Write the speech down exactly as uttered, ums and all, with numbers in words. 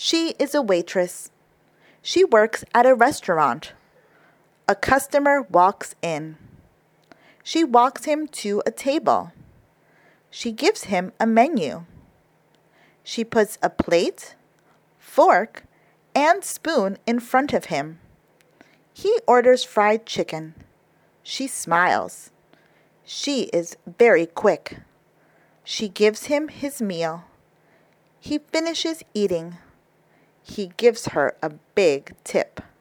She is a waitress. She works at a restaurant. A customer walks in. She walks him to a table. She gives him a menu. She puts a plate, fork, and spoon in front of him. He orders fried chicken. She smiles. She is very quick. She gives him his meal. He finishes eating. He gives her a big tip.